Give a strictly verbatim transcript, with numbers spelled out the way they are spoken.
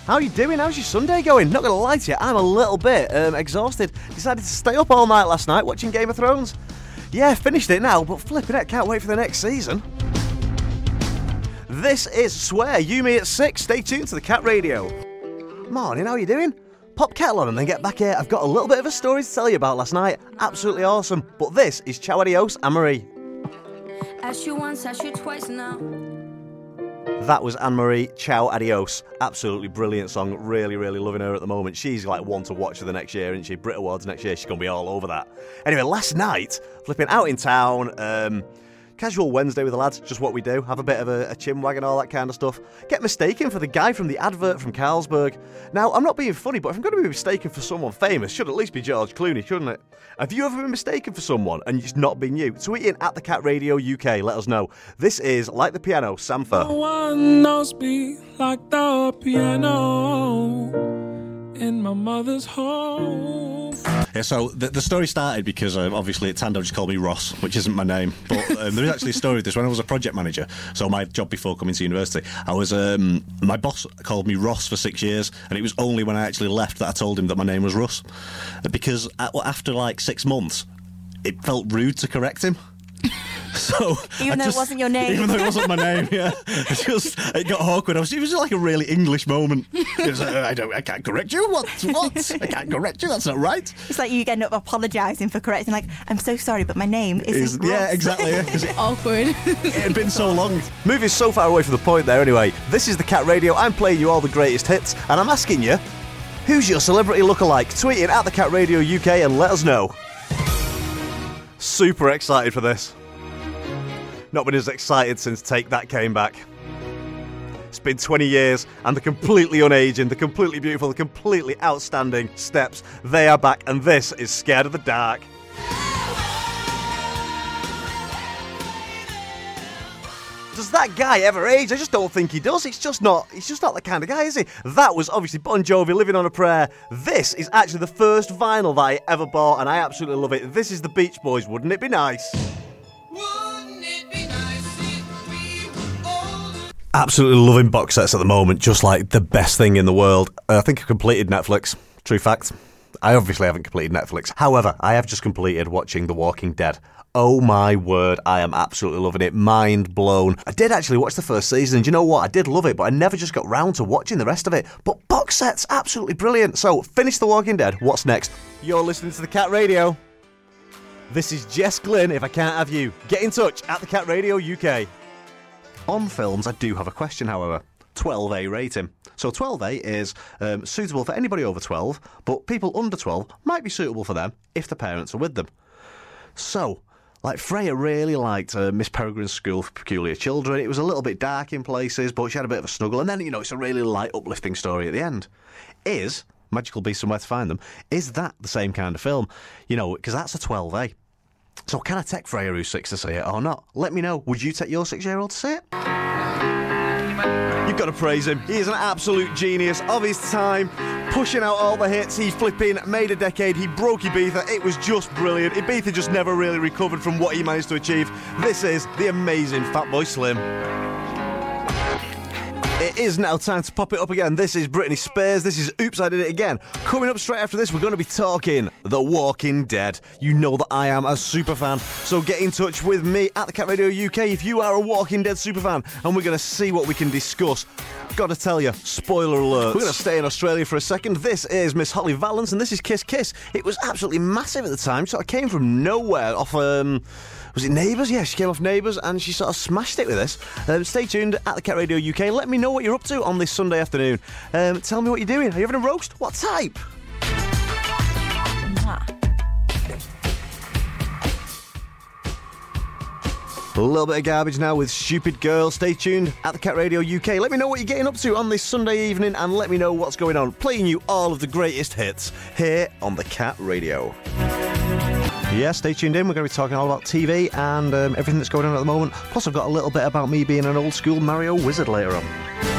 How are you doing? How's your Sunday going? Not going to lie to you, I'm a little bit um, exhausted. Decided to stay up all night last night watching Game of Thrones. Yeah, finished it now, but flipping it, can't wait for the next season. This is Swear, You Me at six. Stay tuned to the Cat Radio. Morning, how are you doing? Pop kettle on and then get back here. I've got a little bit of a story to tell you about last night. Absolutely awesome. But this is Ciao Adios, Anne-Marie. Ask you once, ask you twice now. That was Anne-Marie, Ciao Adios. Absolutely brilliant song. Really, really loving her at the moment. She's like one to watch for the next year, isn't she? Brit Awards next year, she's going to be all over that. Anyway, last night, flipping out in town, um... casual Wednesday with the lads, just what we do. Have a bit of a, a chinwag and all that kind of stuff. Get mistaken for the guy from the advert from Carlsberg. Now, I'm not being funny, but if I'm going to be mistaken for someone famous, should at least be George Clooney, shouldn't it? Have you ever been mistaken for someone and it's not been you? Tweet in at the Cat Radio U K, let us know. This is Like the Piano, Sampha. No one knows me like the piano in my mother's home. Yeah, so the, the story started because um, obviously at Tando just called me Ross, which isn't my name. But um, there is actually a story with this. When I was a project manager, so my job before coming to university, I was um, my boss called me Ross for six years, and it was only when I actually left that I told him that my name was Russ. Because at, after like six months, it felt rude to correct him. So even I though just, it wasn't your name, even though it wasn't my name, yeah, it just it got awkward. I was, it was like a really English moment. It was like, I don't, I can't correct you. What? What? I can't correct you. That's not right. It's like you end up apologising for correcting. Like, I'm so sorry, but my name isn't. Is, yeah, exactly. Yeah, it, Awkward. it had been so long. Moving so far away from the point there anyway. This is the Cat Radio. I'm playing you all the greatest hits, and I'm asking you, who's your celebrity lookalike? Tweet in at the Cat Radio U K and let us know. Super excited for this. Not been as excited since Take That came back. It's been twenty years, and the completely unaging, the completely beautiful, the completely outstanding Steps, they are back, and this is Scared of the Dark. Does that guy ever age? I just don't think he does. It's just not, he's just not the kind of guy, is he? That was obviously Bon Jovi, Living on a Prayer. This is actually the first vinyl that I ever bought, and I absolutely love it. This is the Beach Boys, Wouldn't It Be Nice? Absolutely loving box sets at the moment, just like the best thing in the world. I think I completed Netflix, true fact. I obviously haven't completed Netflix. However, I have just completed watching The Walking Dead. Oh my word, I am absolutely loving it. Mind blown. I did actually watch the first season, and you know what? I did love it, but I never just got round to watching the rest of it. But box sets, absolutely brilliant. So, finish The Walking Dead. What's next? You're listening to The Cat Radio. This is Jess Glynn, If I Can't Have You. Get in touch at the Cat Radio U K. On films, I do have a question, however. twelve A rating. So twelve A is um, suitable for anybody over twelve, but people under twelve might be suitable for them if the parents are with them. So, like Freya really liked uh, Miss Peregrine's School for Peculiar Children. It was a little bit dark in places, but she had a bit of a snuggle. And then, you know, it's a really light, uplifting story at the end. Is Magical Beasts and Where to Find Them, is that the same kind of film? You know, because that's a twelve A. So can I take Freya who's six to see it or not? Let me know. Would you take your six-year-old to see it? You've got to praise him. He is an absolute genius of his time, pushing out all the hits. He flipping made a decade. He broke Ibiza. It was just brilliant. Ibiza just never really recovered from what he managed to achieve. This is the amazing Fatboy Slim. It is now time to pop it up again. This is Britney Spears. This is Oops, I Did It Again. Coming up straight after this, we're going to be talking The Walking Dead. You know that I am a super fan, so get in touch with me at the Cat Radio U K if you are a Walking Dead super fan, and we're going to see what we can discuss. Got to tell you, spoiler alert. We're going to stay in Australia for a second. This is Miss Holly Valance, and this is Kiss Kiss. It was absolutely massive at the time, so it came from nowhere off... um. Was it Neighbours? Yeah, she came off Neighbours and she sort of smashed it with this. Um, stay tuned at the Cat Radio U K. Let me know what you're up to on this Sunday afternoon. Um, tell me what you're doing. Are you having a roast? What type? A little bit of garbage now with Stupid Girl. Stay tuned at the Cat Radio U K. Let me know what you're getting up to on this Sunday evening and let me know what's going on. Playing you all of the greatest hits here on the Cat Radio. Yeah, stay tuned in. We're going to be talking all about T V and um, everything that's going on at the moment. Plus, I've got a little bit about me being an old school Mario wizard later on.